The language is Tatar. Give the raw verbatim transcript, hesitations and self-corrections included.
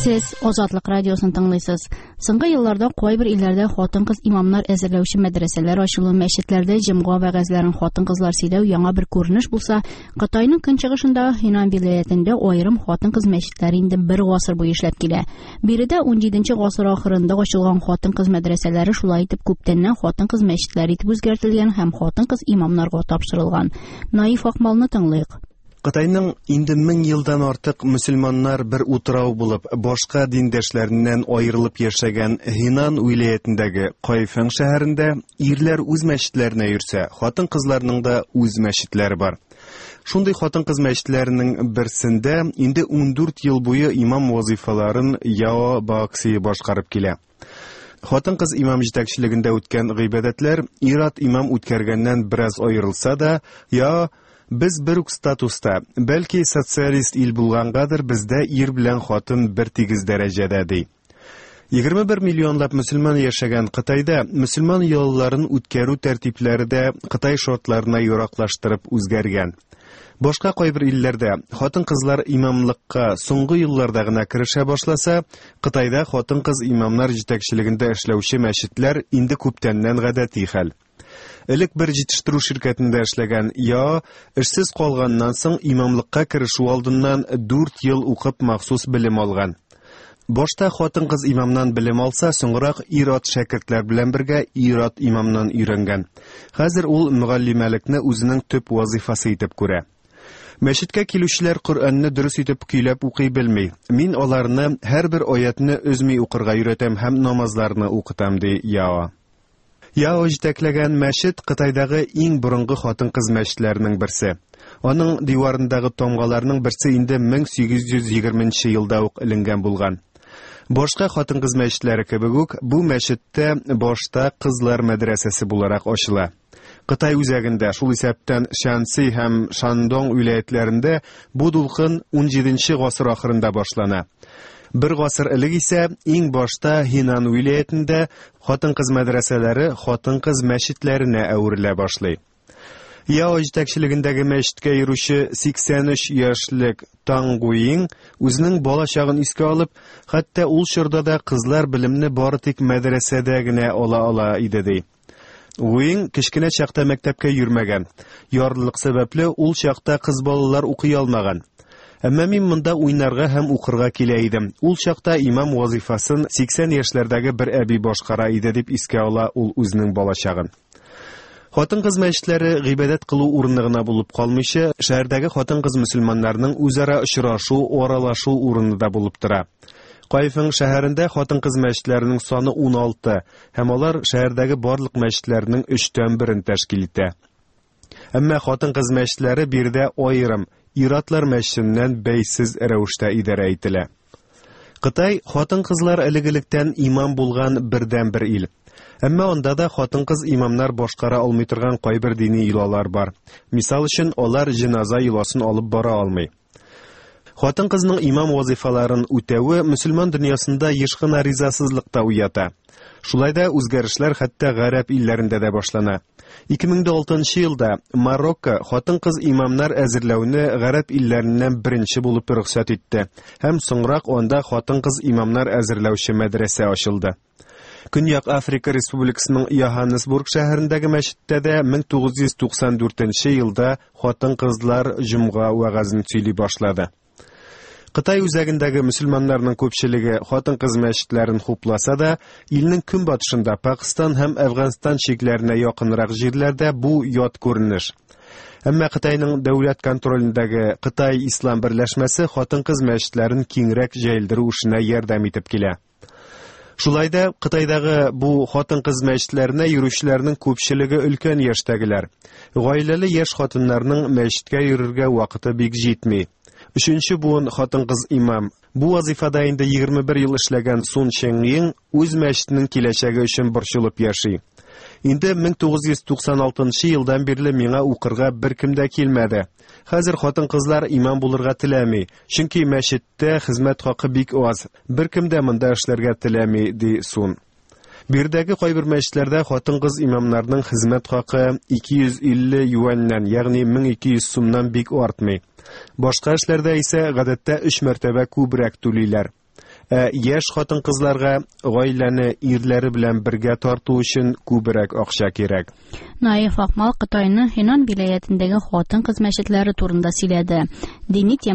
Siz Ozatlık Radyosu'nu tınlıyorsunuz. Соңгы елларда кайбер илләрдә хатын-кыз имамнар әзерләүче мәдрәсәләр ачылу, мәчетләрдә җомга вәгазьләрен хатын-кызлар сөйләү яңа бер күренеш булса, Кытайның көнчыгышында Хинан вилаятендә аерым хатын-кыз мәчетләре инде бер гасыр буе эшләп килә. Биредә ун җиденче гасыр ахырында ачылган хатын-кыз мәдрәсәләре шулай итеп күптәннән хатын-кыз мәчетләре итеп үзгәртелгән һәм хатын-кыз имамнарга тапшырылган. Наиф Акмалны тыңлыйк. Кытайның инде мең елдан артык мөселманнар бер утрау булып, башка диндәшләреннән аерылып яшәгән Хинан вилаятендәге Кайфэн шәһәрендә ирләр үз мәчетләренә йөрсә, хатын-кызларның да үз мәчетләре бар. Шундый хатын-кыз мәчетләренең берсендә инде ун дүрт ел буе имам вазифаларын Яо Бакси башкарып килә. Хатын-кыз имам җитәкчелегендә үткән гыйбадәтләр ир-ат имам үткәргәннән бераз аерылса да, я Без бер үк статуста, бәлки социалист ил булгангадыр, бездә ир белән хатын бер тигез дәрәҗәдә ди. егерме бер миллионлап мөселман яшәгән Кытайда мөселман ялларын үткәрү тәртипләре дә Кытай шартларына яраклаштырып үзгәргән. Башка кайбер илләрдә хатын-кызлар имамлыкка соңгы елларда гына керешә башласа, Кытайда хатын-кыз имамнар җитәкчелегендә эшләүче мәчетләр инде күптәннән гадәти хәл. Элек бер җитештерү ширкәтендә эшләгән я эшсез калганнан соң имамлыкка керешү алдыннан дүрт ел укып махсус белем алган. Башта хатын-кыз имамнан белем алса, соңрак ир-ат шәкертләр белән бергә ир-ат имамнан өйрәнгән. Хәзер ул мөгаллимәлекне үзенең төп вазифасы итеп күрә. Мәчеткә килүчеләр Коръәнне дөрес итеп көйләп укый белми. Мин аларны һәрбер аятны өзми укырга өйрәтәм һәм намазларны укытам ди Яо. Яо җитәкләгән мәчет Кытайдагы иң борынгы хатын-кыз мәчетләренең берсе. Аның диварындагы тамгаларның берсе инде мең сигез йөз егерменче елда ук эленгән булган. Башка хатын-кыз мәчетләре кебек үк бу мәчеттә башта кызлар мәдрәсәсе буларак ачыла. Кытай үзәгендә, шул исәптән Шанси һәм Шандong вилаятләрендә бу дулкын ун җиденче гасыр ахырында башлана. Бер гасыр элек исә иң башта Хинан вилаятендә хатын-кыз мәдрәсәләре хатын-кыз мәчетләренә әверелә башлый. Яо җитәкчелегендәге мәчеткә йөрүче сиксән өч яшьлек Таң Гуйин үзенең балачагын искә алып, хәтта ул чорда да кызлар белемне бары тик мәдрәсәдә генә ала ала иде ди. Гуйин кечкенә чакта мәктәпкә йөрмәгән. Ярлылык сәбәпле ул чакта кыз балалар укый алмаган. Әмма мин монда уйнарга һәм укырга килә идем. Ул чакта имам вазифасын сиксән яшьләрдәге бер әби башкара иде дип искә ала ул үзенең балачагын. Хатын-кыз мәчетләре гыйбадәт кылу урыны гына булып калмыйча, шәһәрдәге хатын-кыз мөселманнарның үзара очрашу, аралашу урыны да булып тора. Кайфэн шәһәрендә хатын-кыз мәчетләренең саны ун алты, һәм алар шәһәрдәге барлык мәчетләрнең өчтән берен тәшкил итә. Әмма хатын-кыз мәчетләре биредә аерым ир-атлар мәчетеннән бәйсез рәвештә идарә ителә. Кытай хатын-кызлар элек-электән имам булган бердән бер ил. Әмма анда да хатын-кыз имамнар башкара алмый торган кайбер дини йолалар бар. Мисал өчен, алар җеназа йоласын алып бара алмый. Хатын-кызның имам вазифаларын үтәүе мөселман дөньясында ешкына ризасызлыкта уята. Шулай да үзгәрешләр хәтта гарәп илләрендә дә башлана. ике мең алтынчы елда Марокко хатын-кыз имамнар әзерләүне гарәп илләреннән беренче булып рөхсәт итте һәм соңрак анда хатын-кыз имамнар әзерләүче мәдрәсә ачылды. Көньяк Африка Республикасының Йоханнесбург шәһәрендәге мәчеттә дә мең тугыз йөз туксан дүртенче елда хатын-кызлар җомга вәгазен сөйли башлады. Кытай үзәгендәге мөселманнарның күпчелеге хатын-кыз мәчетләрен хупласа да, илнең көнбатышында Пакистан һәм Әфганстан чикләренә якынрак җирләрдә бу ят күренеш. Әмма Кытайның дәүләт контролендәге Кытай Ислам берләшмәсе хатын-кыз мәчетләрен киңрәк җәелдерү эшенә ярдәм итеп килә. Шулай да Кытайдагы бу хатын-кыз мәчетләренә йөрүчеләрнең күпчелеге өлкән яшьтәгеләр. Гаиләле яшь хатыннарның мәчеткә йөрергә вакыты бик җитми. Өченче буын хатын-кыз имам. Бу вазифада инде егерме бер ел эшләгән Сун Чэньин үз мәчетенең киләчәге өчен борчылып яши. Инде мең тугыз йөз туксан алтынчы елдан бирле миңа укырга беркем дә килмәде. Хәзер хатын-кызлар имам булырга теләми, чөнки мәчеттә хезмәт хакы бик аз. Беркем дә монда эшләргә теләми, ди Сун. Биредәге кайбер мәчетләрдә хатын-кыз имамнарның хезмәт хакы ике йөз илле юаньнан, ягъни мең ике йөз сумнан бик артмый. Башка эшләрдә исә гадәттә өч мәртәбә күбрәк түлиләр. Яшь хатын-кызларга гаиләне ирләре белән бергә тарту өчен күбрәк акча кирәк. Наиф Акмал Кытайның Хенан вилаятендәге хатын-кыз мәчетләре турында сөйләде. Дини